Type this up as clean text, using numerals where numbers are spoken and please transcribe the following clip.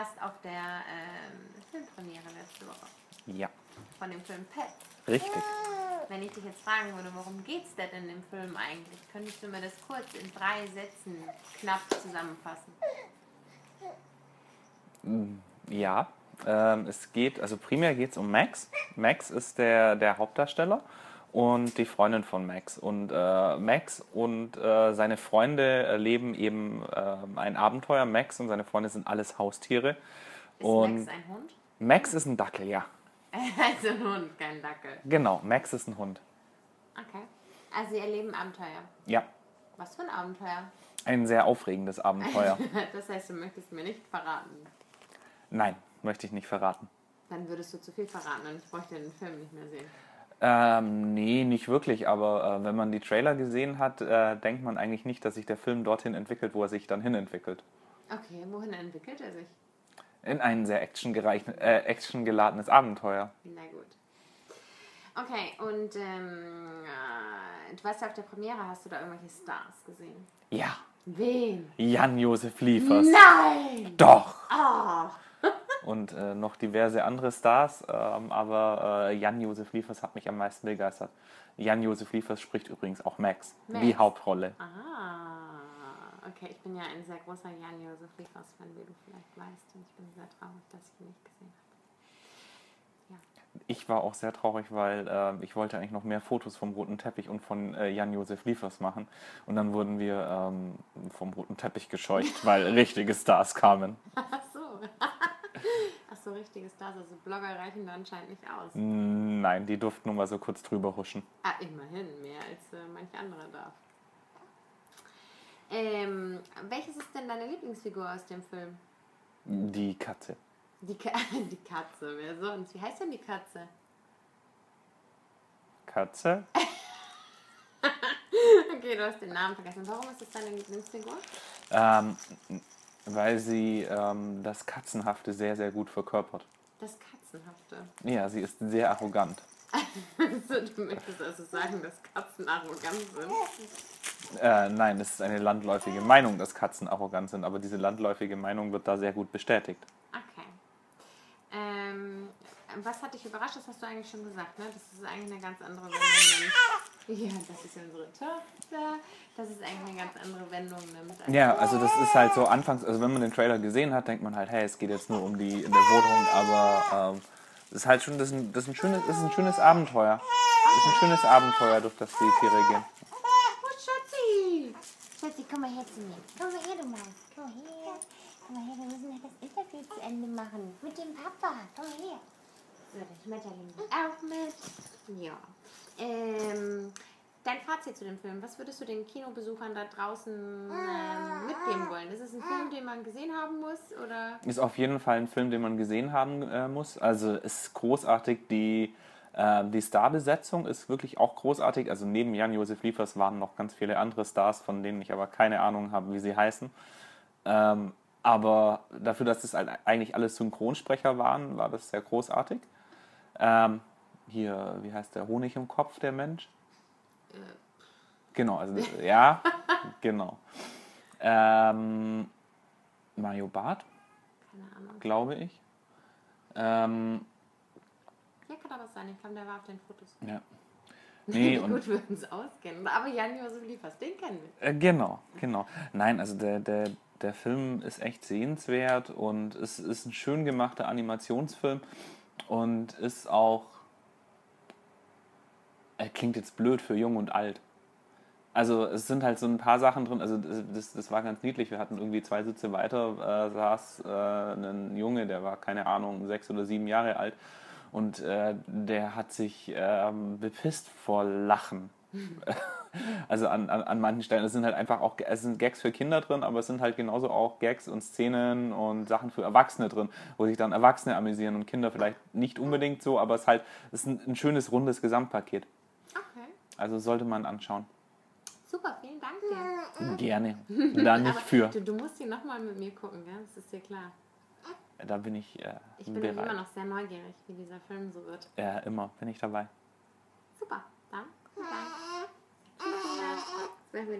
auf der Filmpremiere letzte Woche. Ja. Von dem Film Pets. Richtig. Wenn ich dich jetzt fragen würde, worum geht's denn in dem Film eigentlich? Könntest du mir das kurz in 3 Sätzen knapp zusammenfassen? Ja. Es geht, also primär geht es um Max. Max ist der Hauptdarsteller und die Freundin von Max. Und Max und seine Freunde erleben eben ein Abenteuer. Max und seine Freunde sind alles Haustiere. Ist Und Max ein Hund? Max ist ein Dackel, ja. Also ein Hund, kein Dackel. Genau, Max ist ein Hund. Okay. Also sie erleben Abenteuer. Ja, Was für ein Abenteuer? ein sehr aufregendes Abenteuer. Das heißt, du möchtest mir nicht verraten. Nein, möchte ich nicht verraten. Dann würdest du zu viel verraten und ich bräuchte den Film nicht mehr sehen. Nee, nicht wirklich, aber wenn man die Trailer gesehen hat, denkt man eigentlich nicht, dass sich der Film dorthin entwickelt, wo er sich dann hin entwickelt. Okay, wohin entwickelt er sich? In ein sehr actiongeladenes Abenteuer. Na gut. Okay, und du warst ja auf der Premiere, hast du da irgendwelche Stars gesehen? Ja, Wen? Jan-Josef Liefers. Nein! Doch! Oh. Und noch diverse andere Stars, aber Jan-Josef Liefers hat mich am meisten begeistert. Jan-Josef Liefers spricht übrigens auch Max, die Max. Hauptrolle. Okay, ich bin ja ein sehr großer Jan-Josef Liefers-Fan, wie du vielleicht weißt. Und ich bin sehr traurig, dass ich ihn nicht gesehen habe. Ich war auch sehr traurig, weil ich wollte eigentlich noch mehr Fotos vom roten Teppich und von Jan-Josef Liefers machen. Und dann wurden wir vom roten Teppich gescheucht, weil richtige Stars kamen. Ach so, richtige Stars. Also Blogger reichen da anscheinend nicht aus. Nein, die durften nur mal so kurz drüber huschen. Immerhin, mehr als manch anderer darf. Welches ist denn deine Lieblingsfigur aus dem Film? Die Katze. Die Katze, wer sonst? Wie heißt denn die Katze? Katze? Okay, du hast den Namen vergessen. Warum ist das deine Lieblingsfigur? Weil sie das Katzenhafte sehr, sehr gut verkörpert. Das Katzenhafte. Ja, sie ist sehr arrogant. Du möchtest also sagen, dass Katzen arrogant sind? Nein, es ist eine landläufige Meinung, dass Katzen arrogant sind, aber diese landläufige Meinung wird da sehr gut bestätigt. Okay. Was hat dich überrascht? Das hast du eigentlich schon gesagt, ne? Das ist eigentlich eine ganz andere Wendung. Ja, das ist unsere Tochter. Das ist eigentlich eine ganz andere Wendung nimmt. Ja, also das ist halt so anfangs, also wenn man den Trailer gesehen hat, denkt man halt, hey, es geht jetzt nur um die in der Wohnung, aber es ist halt schon, das ist ein schönes Abenteuer. Das ist ein schönes Abenteuer, durch das die Tiere gehen. Oh, Schatzi! Schatzi, komm mal her zu mir. Komm mal her, du Maus. Komm mal her. Komm mal her, wir müssen noch das Interview zu Ende machen. Mit dem Papa. Komm mal her. So, das Schmetterling auch mit. Ja. Dein Fazit zu dem Film. Was würdest du den Kinobesuchern da draußen mitgeben wollen? Ist es ein Film, den man gesehen haben muss? Oder? Ist auf jeden Fall ein Film, den man gesehen haben muss. Also es ist großartig, die Starbesetzung ist wirklich auch großartig. Also neben Jan-Josef Liefers waren noch ganz viele andere Stars, von denen ich aber keine Ahnung habe, wie sie heißen. Aber dafür, dass das eigentlich alles Synchronsprecher waren, war das sehr großartig. Hier, wie heißt der? Honig im Kopf, der Mensch? Genau, also ja, genau. Mario Barth, Keine Ahnung. glaube ich. Ja, kann aber sein. Ich glaube, der war auf den Fotos. Ja. Nee, und Gut, wir uns auskennen. Aber Jan-Josef Liefers, den kennen wir. genau. Nein, also der Film ist echt sehenswert und es ist ein schön gemachter Animationsfilm und ist auch, er klingt jetzt blöd für jung und alt. Also es sind halt so ein paar Sachen drin, also das war ganz niedlich. Wir hatten irgendwie 2 Sitze weiter, saß ein Junge, der war, keine Ahnung, 6 oder 7 Jahre alt und der hat sich bepisst vor Lachen. Also an manchen Stellen. Es sind halt einfach auch, es sind Gags für Kinder drin, aber es sind halt genauso auch Gags und Szenen und Sachen für Erwachsene drin, wo sich dann Erwachsene amüsieren und Kinder vielleicht nicht unbedingt so, aber es ist ein schönes, rundes Gesamtpaket. Okay. Also sollte man anschauen. Super, vielen Dank dir. Gerne. Da nicht für. Du musst ihn nochmal mit mir gucken, gell? Das ist dir klar. Da bin ich Ich bin bereit. immer noch sehr neugierig, wie dieser Film so wird. Ja, immer bin ich dabei. Super, dann. Tschüss.